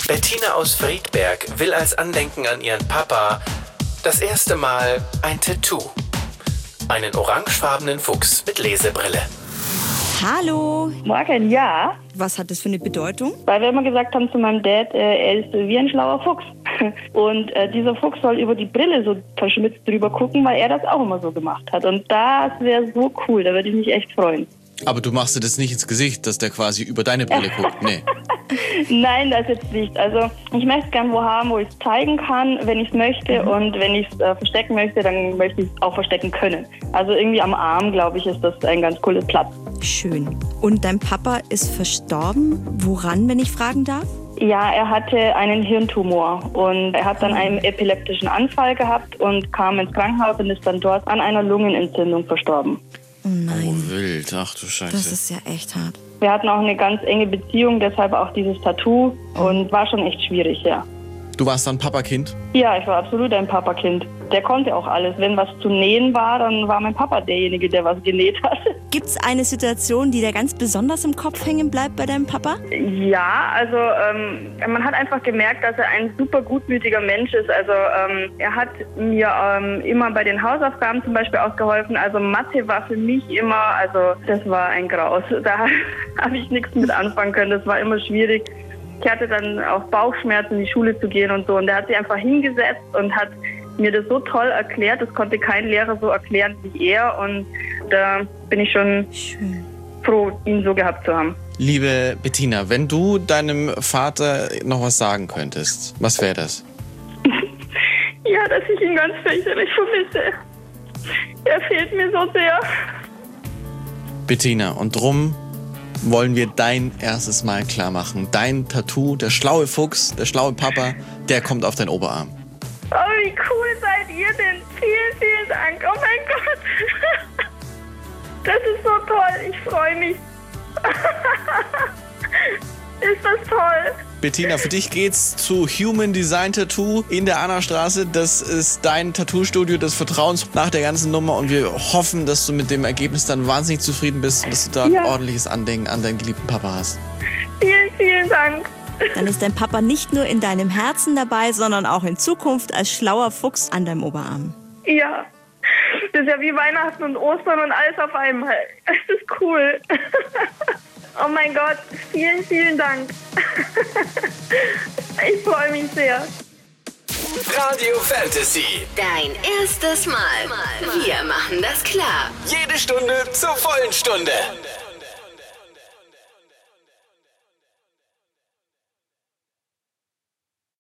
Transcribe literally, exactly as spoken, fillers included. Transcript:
Bettina aus Friedberg will als Andenken an ihren Papa das erste Mal ein Tattoo. Einen orangefarbenen Fuchs mit Lesebrille. Hallo. Morgen, ja. Was hat das für eine Bedeutung? Weil wir immer gesagt haben zu meinem Dad, äh, er ist wie ein schlauer Fuchs. Und äh, dieser Fuchs soll über die Brille so verschmitzt drüber gucken, weil er das auch immer so gemacht hat. Und das wäre so cool, da würde ich mich echt freuen. Aber du machst dir das nicht ins Gesicht, dass der quasi über deine Brille guckt, nee. Nein, das jetzt nicht. Also ich möchte es gerne wo haben, wo ich es zeigen kann, wenn ich es möchte. Mhm. Und wenn ich es äh, verstecken möchte, dann möchte ich es auch verstecken können. Also irgendwie am Arm, glaube ich, ist das ein ganz cooler Platz. Schön. Und dein Papa ist verstorben. Woran, wenn ich fragen darf? Ja, er hatte einen Hirntumor und er hat dann einen epileptischen Anfall gehabt und kam ins Krankenhaus und ist dann dort an einer Lungenentzündung verstorben. Oh nein. Oh wild, ach du Scheiße. Das ist ja echt hart. Wir hatten auch eine ganz enge Beziehung, deshalb auch dieses Tattoo und war schon echt schwierig, ja. Du warst dann Papakind? Ja, ich war absolut ein Papakind. Der konnte auch alles. Wenn was zu nähen war, dann war mein Papa derjenige, der was genäht hat. Gibt es eine Situation, die dir ganz besonders im Kopf hängen bleibt bei deinem Papa? Ja, also ähm, man hat einfach gemerkt, dass er ein super gutmütiger Mensch ist. Also ähm, er hat mir ähm, immer bei den Hausaufgaben zum Beispiel ausgeholfen. Also Mathe war für mich immer, also das war ein Graus. Da habe ich nichts mit anfangen können. Das war immer schwierig. Ich hatte dann auch Bauchschmerzen, in die Schule zu gehen und so. Und der hat sich einfach hingesetzt und hat mir das so toll erklärt. Das konnte kein Lehrer so erklären wie er. Und da bin ich schon Schön. froh, ihn so gehabt zu haben. Liebe Bettina, wenn du deinem Vater noch was sagen könntest, was wäre das? Ja, dass ich ihn ganz fürchterlich vermisse. Er fehlt mir so sehr. Bettina, und drum wollen wir dein erstes Mal klar machen. Dein Tattoo, der schlaue Fuchs, der schlaue Papa, der kommt auf deinen Oberarm. Oh, wie cool seid ihr denn? Vielen, vielen Dank. Oh mein Gott. Das ist so toll. Ich freue mich. Ist das toll. Bettina, für dich geht's zu Human Design Tattoo in der Annastraße. Das ist dein Tattoo-Studio des Vertrauens nach der ganzen Nummer und wir hoffen, dass du mit dem Ergebnis dann wahnsinnig zufrieden bist und dass du da Ja. ein ordentliches Andenken an deinen geliebten Papa hast. Vielen, vielen Dank. Dann ist dein Papa nicht nur in deinem Herzen dabei, sondern auch in Zukunft als schlauer Fuchs an deinem Oberarm. Ja. Das ist ja wie Weihnachten und Ostern und alles auf einmal. Das ist cool. Oh mein Gott, vielen, vielen Dank. Ich freue mich sehr. Radio Fantasy. Dein erstes Mal. Wir machen das klar. Jede Stunde zur vollen Stunde.